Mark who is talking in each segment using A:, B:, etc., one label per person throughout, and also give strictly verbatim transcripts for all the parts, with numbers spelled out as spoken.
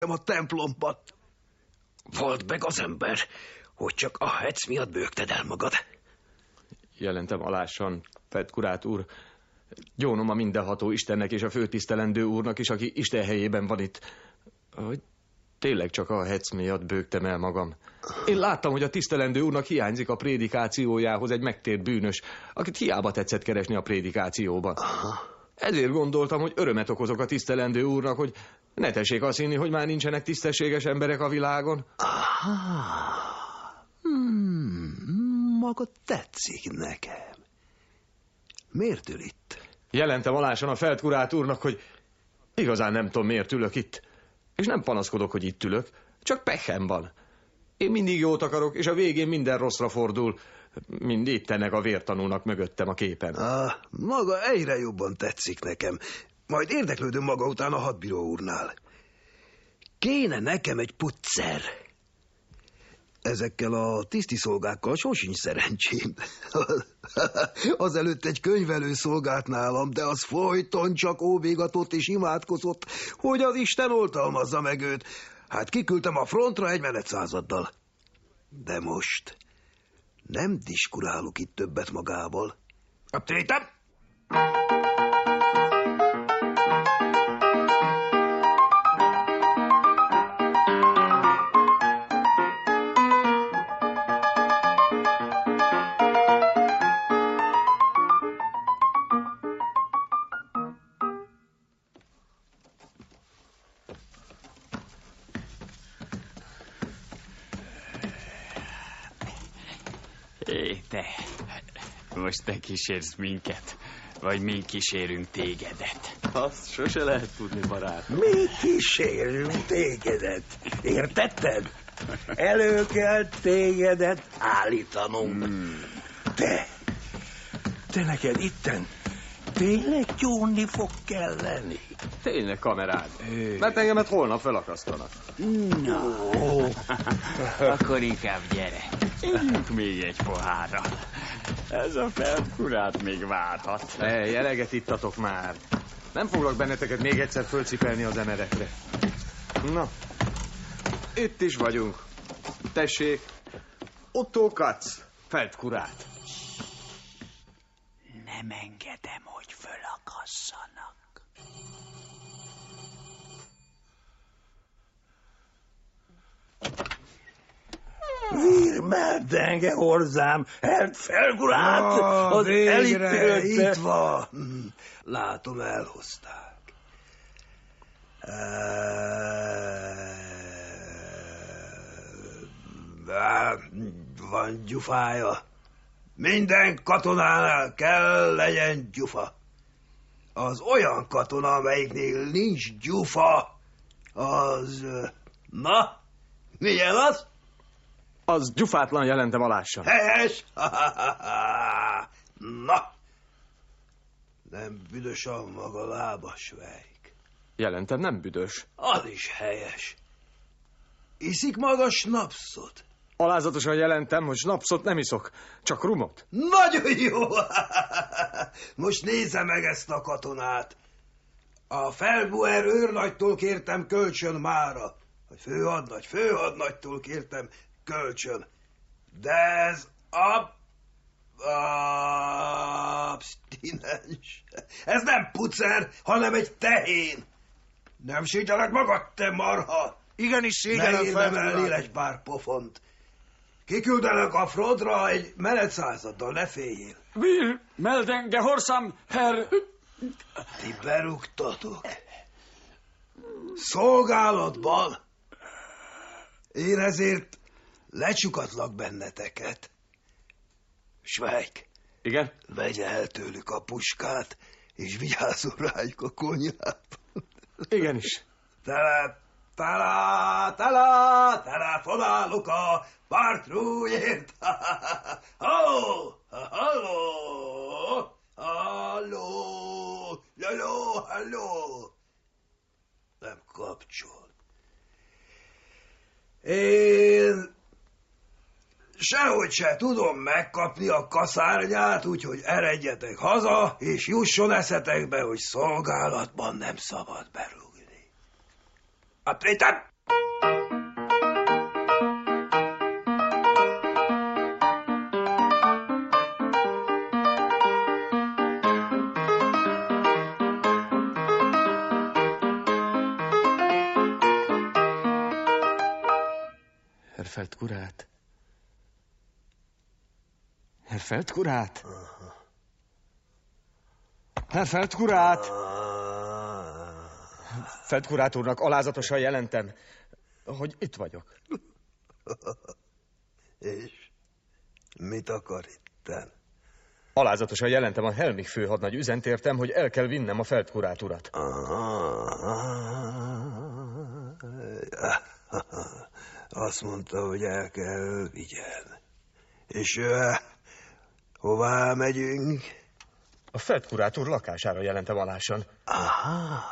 A: a templomba.
B: Volt meg az ember, hogy csak a hec miatt bőgted el magad.
C: Jelentem alásan, Feldkurát úr. Gyónom a mindenható Istennek és a főtisztelendő úrnak is, aki Isten helyében van itt, hogy tényleg csak a hec miatt bőgtem el magam. Én láttam, hogy a tisztelendő úrnak hiányzik a prédikációjához egy megtért bűnös, akit hiába tetszett keresni a prédikációban.
A: Aha.
C: Ezért gondoltam, hogy örömet okozok a tisztelendő úrnak, hogy ne tessék azt hinni, hogy már nincsenek tisztességes emberek a világon.
A: Aha. Hmm, maga tetszik nekem. Miért ül itt?
C: Jelentem alásan a Feldkurát úrnak, hogy igazán nem tudom, miért ülök itt. És nem panaszkodok, hogy itt ülök, csak pechem van. Én mindig jót akarok, és a végén minden rosszra fordul. Mind itt ennek a vértanúnak mögöttem a képen.
A: Ah, maga egyre jobban tetszik nekem. Majd érdeklődöm maga után a hadbíró úrnál. Kéne nekem egy puccer. Ezekkel a tisztiszolgákkal sosincs szerencsém. Azelőtt egy könyvelő szolgált nálam, de az folyton csak óvégatott és imádkozott, hogy az Isten oltalmazza meg őt. Hát kiküldtem a frontra egy menetszázaddal. De most nem diskurálok itt többet magával. A tétem!
D: Hé, te, most te kísérsz minket, vagy mi kísérünk tégedet?
C: Azt sose lehet tudni, barát.
A: Mi kísérünk tégedet, értetted? Elő kell tégedet állítanunk. Hmm. Te, te neked itten tényleg gyónni fog kelleni.
C: Tényleg, kamerád. Mert engemet holnap felakasztanak.
D: No. Akkor inkább gyere. Ígyünk még egy pohárra. Ez a Feldkurát még várhat.
C: Ej, eleget ittatok már. Nem foglak benneteket még egyszer fölcipelni az emerekre. Na, itt is vagyunk. Tessék, Otto Katz, Feldkurát.
D: Nem engedem, hogy fölakasszanak.
A: Wir melden hozzám, Herr Feldkurát,
E: ah,
A: az
E: végre,
A: elítélte.
E: itt van.
A: Látom, elhozták. Van gyufája. Minden katonánál kell legyen gyufa. Az olyan katona, amelyiknél nincs gyufa, az... Na, milyen az?
C: Az gyufátlan, jelentem alássam.
A: Helyes! Na! Nem büdös a maga lába, Svejk.
C: Jelentem, nem büdös.
A: Az is helyes. Iszik maga snapszot?
C: Alázatosan jelentem, hogy snapszot nem iszok, csak rumot.
A: Nagyon jó! Most nézze meg ezt a katonát. A Felbuer őrnagytól kértem kölcsön mára. Vagy főhadnagy, főhadnagytól kértem kölcsön. De ez ab... abstinens. Ez nem pucer, hanem egy tehén. Nem szégyellek magad, te marha!
E: Igenis szégyellem,
A: Feldkurát. Egy pár pofont. Kiküldenek a frontra egy menetszázaddal, ne féljél.
D: Wir melden gehorsam, Herr...
A: Ti berúgtatok. Szolgálatban. Én ezért lecsukatlak benneteket. Svejk.
C: Igen?
A: Vegye el tőlük a puskát, és vigyázzon rájuk a konyhát.
C: Igenis.
A: Tele, tele, tele, telefonálok a pártrújért. Halló, halló, halló, halló, halló. Nem kapcsol. Én sehogy se tudom megkapni a kaszárnyát, úgyhogy eredjetek haza, és jusson eszetekbe, hogy szolgálatban nem szabad berúgni. A tétem!
C: Herr Feldkurát. Herr Feldkurát. Herr Feldkurát. Feldkurát úrnak alázatosan jelentem, hogy itt vagyok.
A: És mit akar itten?
C: Alázatosan jelentem a Helmich főhadnagy üzent értem, hogy el kell vinnem a Feldkurát urat.
A: Azt mondta, hogy el kell vigyen. És uh, hová megyünk?
C: A Feldkurát úr lakására jelentem alásan.
A: Aha.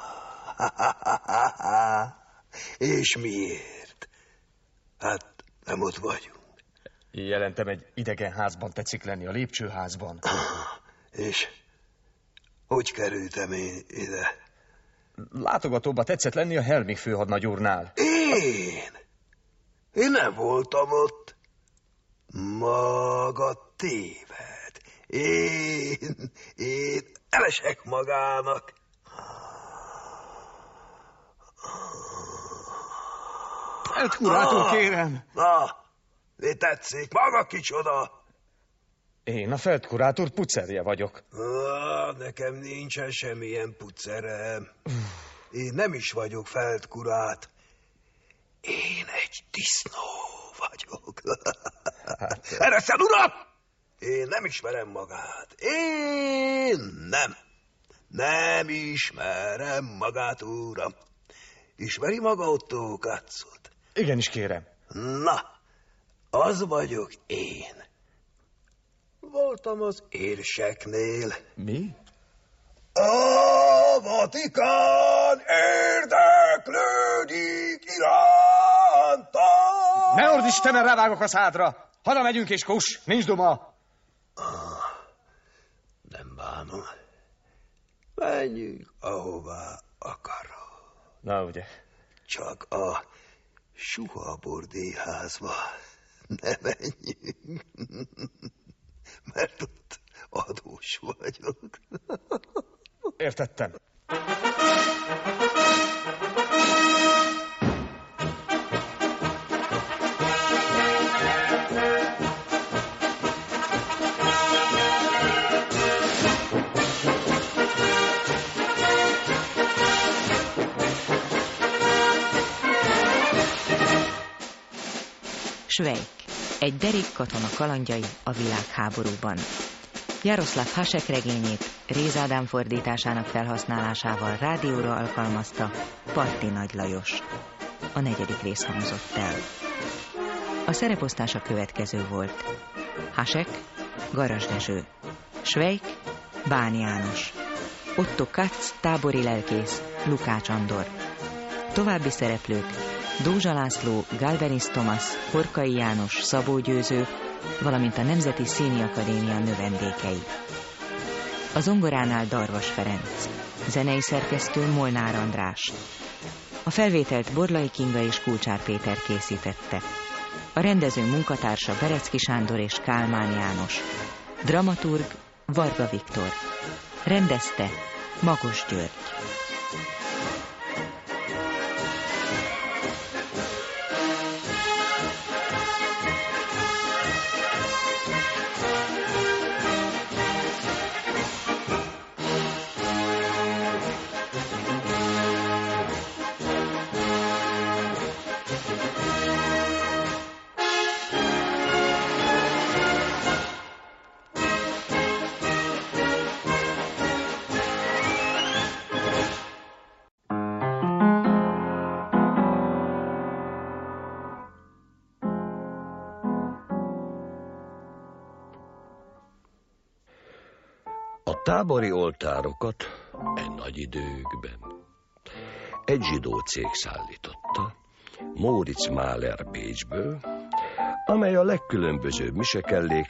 A: És miért? Hát nem ott vagyunk.
C: Jelentem, egy idegen házban tetszik lenni, a lépcsőházban.
A: És hogy kerültem én ide?
C: Látogatóba tetszett lenni a Helmich főhadnagy úrnál.
A: Én? Én nem voltam ott. Maga téved. Én, én elesek magának.
C: Feldkurát úr, kérem!
A: Na, mi tetszik? Maga kicsoda?
C: Én a Feldkurát úr pucerje vagyok.
A: Ah, nekem nincsen semmilyen pucerem. Én nem is vagyok Feldkurát. Én egy disznó vagyok. Hát, ereszen, uram! Én nem ismerem magát. Én nem. Nem ismerem magát, uram. Ismeri maga Otto Katzot?
C: Igenis, kérem.
A: Na, az vagyok én. Voltam az érseknél.
C: Mi?
A: A Vatikán érdeklődik iránta.
C: Ne ordíts, Istenem, rávágok a szádra! Haza megyünk és kus, nincs duma!
A: Ah, nem bánom. Menjünk, ahová akarok.
C: Na, ugye?
A: Csak a suha bordélyházba ne menjünk, mert ott adós vagyok.
C: Értettem.
E: Schweik, egy derék katona kalandjai a világháborúban. Jaroszláv Hasek regényét Réz Ádám fordításának felhasználásával rádióra alkalmazta Parti Nagy Lajos. A negyedik rész hangzott el. A szereposztás a következő volt. Hasek, Garas Dezső. Schweik, Bán János. Otto Katz, tábori lelkész, Lukács Andor. További szereplők: Dózsa László, Galvenis Thomas, Horkai János, Szabó Győző, valamint a Nemzeti Színi Akadémia növendékei. A zongoránál Darvas Ferenc, zenei szerkesztő Molnár András. A felvételt Borlai Kinga és Kulcsár Péter készítette. A rendező munkatársa Berecki Sándor és Kálmán János. Dramaturg Varga Viktor. Rendezte Magos György.
B: Tábori oltárokat e nagy időkben egy zsidó cég szállította, Moritz Mahler Bécsből, amely a legkülönbözőbb misekellék